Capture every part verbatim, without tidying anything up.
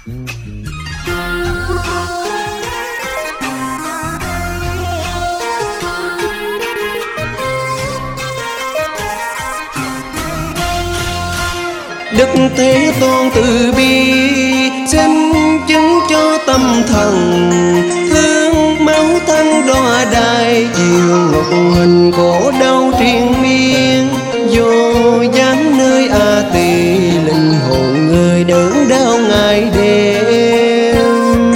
Đức Thế Tôn từ bi xin chứng cho tâm thần, thương máu thân đọa đài chiều ngọc hình cổ đau triền miên. Vô dáng nơi A Tỳ linh hồn người đớn đau ngày đêm.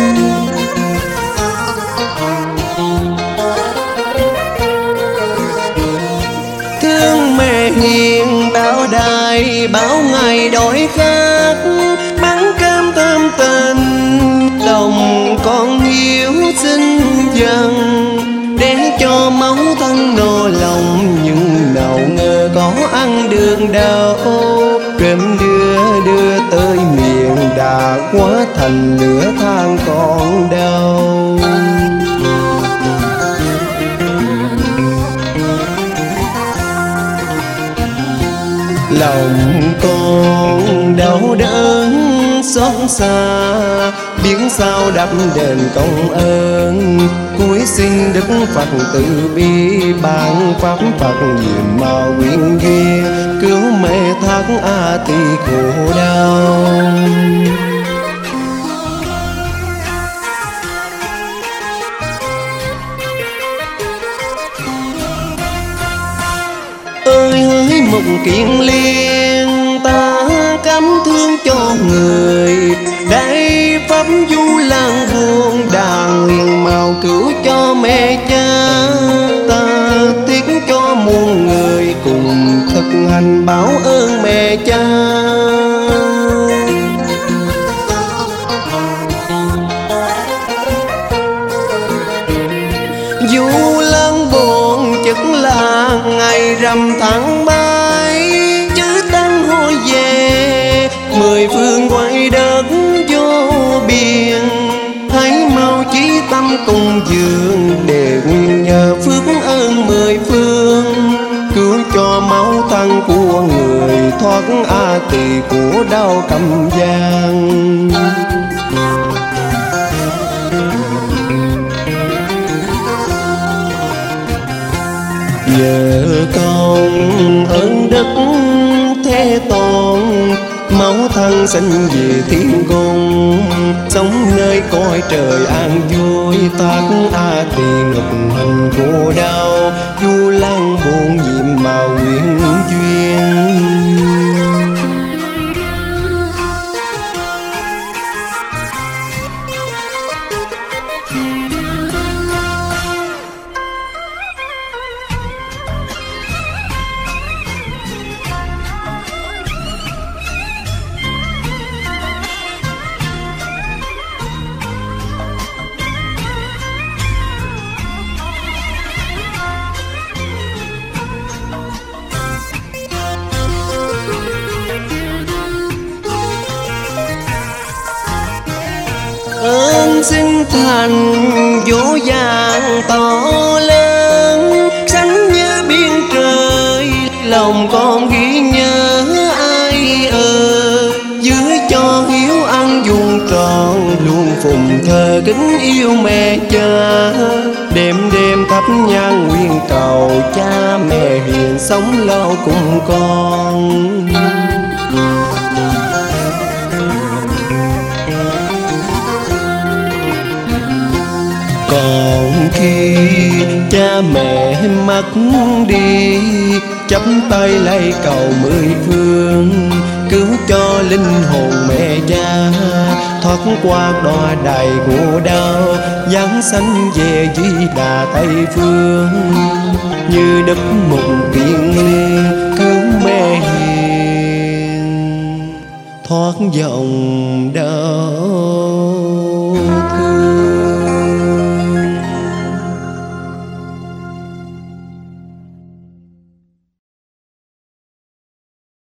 Thương mẹ hiền bảo đài bảo ngày đói khát, bắn cam thơm tình lòng con yêu xin dần, để cho máu thân no lòng nhưng nào ngờ có ăn được đâu. Cơm đưa đưa tới miệng đã quá thành lửa than còn đâu. Lòng con đau đớn xót xa, biết sao đắp đền công ơn. Cúi xin Đức Phật từ bi ban pháp Phật nhiệm màu quyến duyên, cứu mẹ thác A Tỳ khổ đau. Ơi hỡi một kiền liên ta cắm thương cho người, đây pháp du lan buông đàn huyền màu cứu cho mẹ cha. Ta tiếc cho muôn người cùng thực hành báo ơn mẹ cha. Du lan buồn chất là ngày rằm tháng bảy, chữ tăng hồi về mười phương quay đất vô biên. Hãy mau chí tâm cùng dường để nguyện nhờ phước ơn mười phương, cứu cho máu thân của người thoát A Tỳ của đau cầm gian. Nhờ con ơn Đức Thế Tôn, máu thân sinh về thiên cung, sống nơi cõi trời an vui. Thác A Tỳ ngục hình khổ đau, du lan buồn nhiệm màu nguyện duyên. Ơn xin thành vô vàng to lớn, xanh như biên trời lòng con ghi nhớ ai ơi. Giữ cho hiếu ăn dùng tròn luôn phụng thờ kính yêu mẹ cha. Đêm đêm thắp nhang nguyện cầu cha mẹ hiền sống lâu cùng con. Còn khi cha mẹ mất đi, chắp tay lạy cầu mười phương, cứu cho linh hồn mẹ cha thoát qua đọa đày của đau, giáng sanh về Di Đà Tây phương. Như Đức một kiền liên cứu mẹ hiền thoát dòng đau.